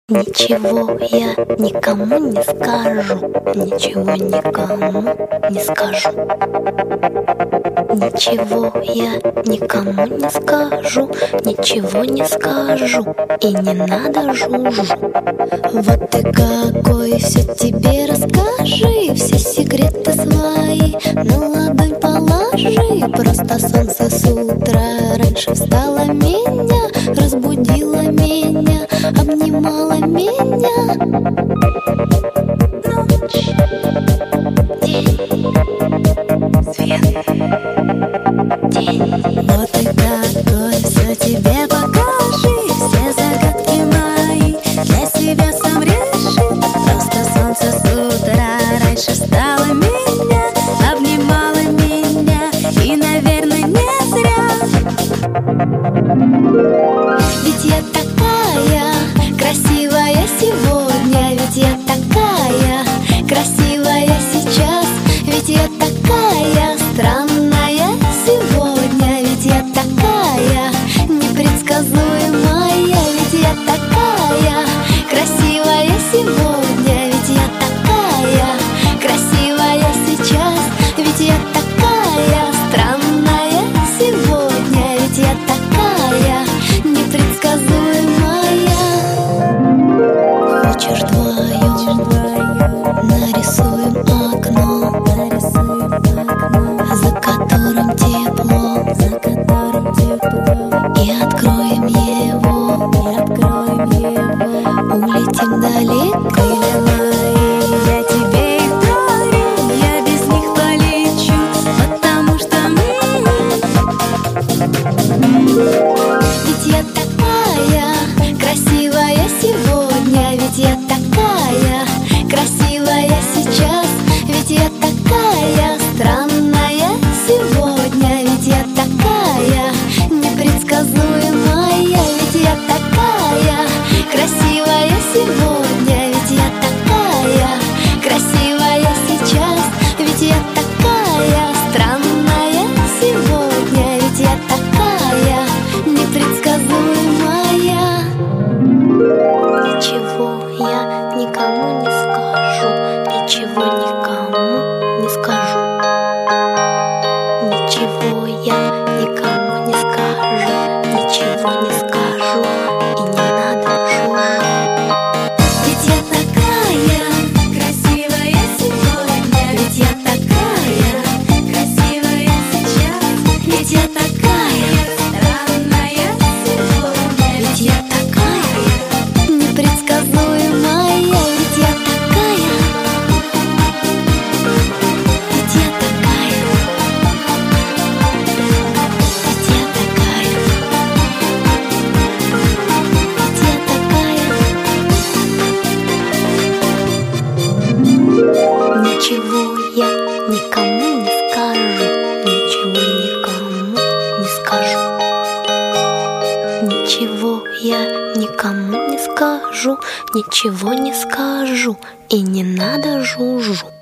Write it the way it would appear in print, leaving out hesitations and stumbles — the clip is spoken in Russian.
Ничего я никому не скажу, ничего никому не скажу. Ничего я никому не скажу, ничего не скажу, и не надо жужжу. Вот ты какой, все тебе расскажи, все секреты свои на ладонь положи. Просто солнце с утра раньше встало меня, разбудило меня, обнимала меня. Ночь, день, свет, день. Вот и какой, все тебе покажи, все загадки мои для себя сам реши. Просто солнце с утра раньше встало меня, обнимала меня, и, наверное, не зря. Ведь я такая красивая сегодня, ведь я такая красивая сейчас, ведь я такая странная сегодня, ведь я такая непредсказуемая, ведь я такая красивая сегодня, ведь я такая красивая сейчас, ведь я такая странная сегодня, ведь я такая непредсказуемая. Хочешь вдвоем нарисуем окно, за которым тепло, и откроем его, улетим далеко. Крылья мои, я тебе их дарю, я без них полечу, потому что ведь я такая красивая сегодня, ведь я такая красивая сейчас, ведь я такая странная сегодня, ведь я такая непредсказуемая, ведь я такая красивая сегодня, ведь я такая красивая сейчас, ведь я такая странная сегодня, ведь я такая непредсказуемая. Ничего я никому не скажу, ничего никому не скажу. Ничего я никому не скажу, ничего не скажу, и не надо жужжу. Ведь я такая красивая сегодня, ведь я такая красивая сейчас, ведь я такая странная сегодня, ведь я такая непредсказуемая, ведь я такая, ведь я такая, ведь я такая, ведь я такая. Ничего я никому не скажу, ничего никому не скажу. Ничего я никому не скажу, ничего не скажу, и не надо жужжу.